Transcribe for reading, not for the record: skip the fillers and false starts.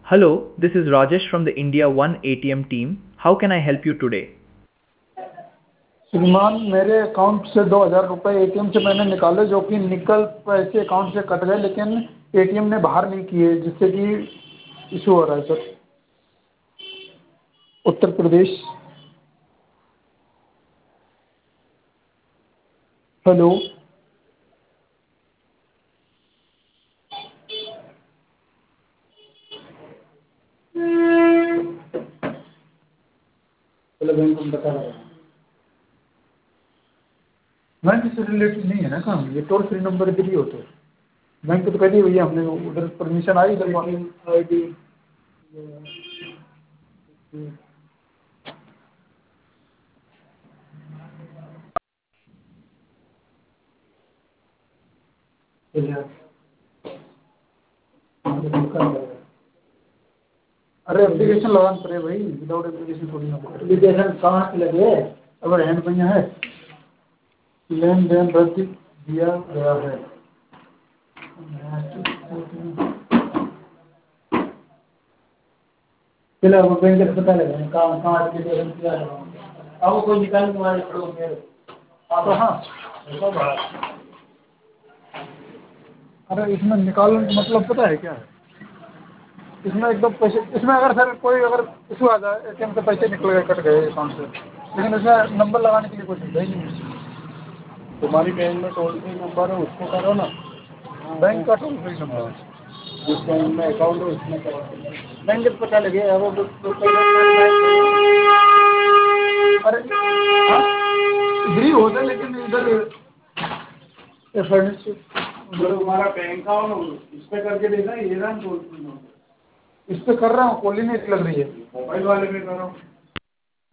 Hello, this is Rajesh from the India One ATM team. How can I help you today? श्रीमान मेरे account से 2,000 रुपये ATM से मैंने निकाले जो कि निकल पैसे अकाउंट से कट गए लेकिन एटीएम ने बाहर नहीं किए जिससे कि इशू हो रहा है सर। उत्तर प्रदेश। हेलो। चलो बैंक को बता रहा हूँ। बैंक से रिलेटेड नहीं है ना काम, ये टोल फ्री नंबर इधर ही होते हैं। बैंक को तो कह दिया भैया हमने, उधर परमिशन आई इधर ID। अरे एप्लीकेशन लगाना पड़े भाई, विदाउट एप्लीकेशन थोड़ी ना। एप्लीकेशन कहाँ से लगे? अगर हैंड में है लेन देन रद्द दिया गया है। चलो वो बैंक से पता लगा कहाँ कहाँ एप्लीकेशन किया है। अब कोई निकाल तुम्हारे खड़ो मेरे आप। हाँ अरे इसमें निकालने का मतलब पता है क्या है? इसमें एकदम पैसे, इसमें अगर सर कोई अगर इशू आ जाए एटीएम से पैसे निकल गए कट गए अकाउंट से, लेकिन इसमें नंबर लगाने के लिए कोई सुविधा ही नहीं है। तुम्हारी बैंक में टोल फ्री नंबर है उसको करो ना। बैंक का टोल फ्री नंबर है। जिस बैंक में अकाउंट है उसमें करो। बैंक से पता लगे अब अरे इधर ही होता है लेकिन इधर फर्निचर जो तुम्हारा बैंक का हो ना इस पे करके देखा ये ना टोल फ्री नंबर। इस पे कर रहा हूँ, कॉल ही नहीं लग रही है। मोबाइल वाले में करो।